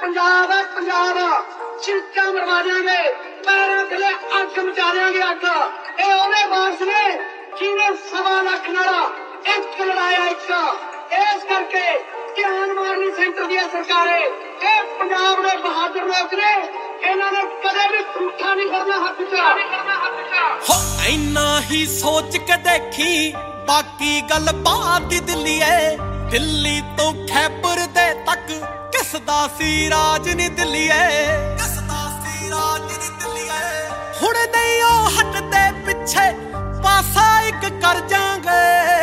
पंजाब है पंजाब चिंचा मरवा देंगे पैरों थले अग मचा देंगे अग ये ओदे वारस ने जिन्हें 1.25 लाख नाला एक लड़ाया एक इस करके ध्यान मारनी सेंटर दी सरकारें ये पंजाब दे बहादुर लोग ने इन्होंने कदे भी झूठा नहीं करना हक च हो इन्ना ही सोच के देखी बाकी गल बात दिल्ली है दिल्ली तो खैबर दे तक किसदा सी राज नी दिल्ली है किसदा सी राज नी दिल्ली है हुण नहीं ओ हटदे पिछे पासा एक कर जांगे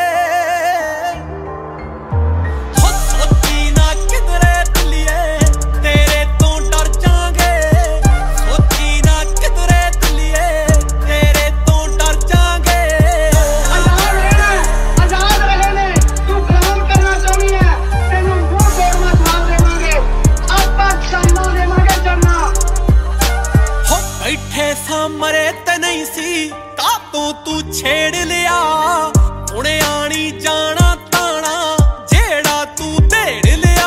मरे ते नहीं सी कातों तू छेड़ लिया हुणे आनी जाना ताना जेड़ा तू देड़ लिया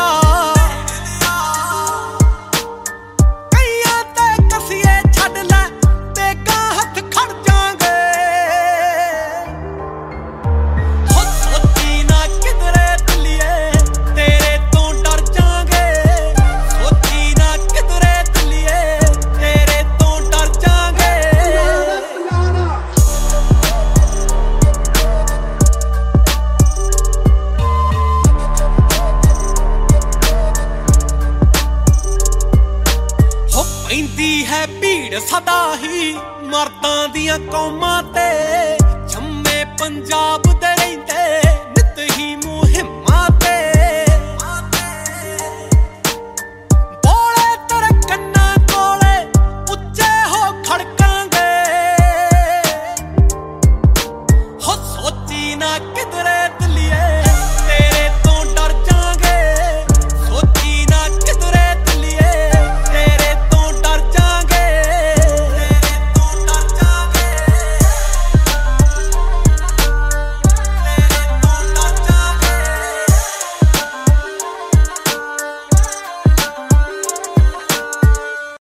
कईयां ते कसिए छड़ लै ते गा हथ खड़ जांगे हो सोची ना किधरे दिलिए तेरे तो डर जांगे सोची ना किधरे दिलिए तेरे तो डर जांगे पैंदी है भीड़ सदा ही मर्दां दियां कौमां ते जम्मे पंजाब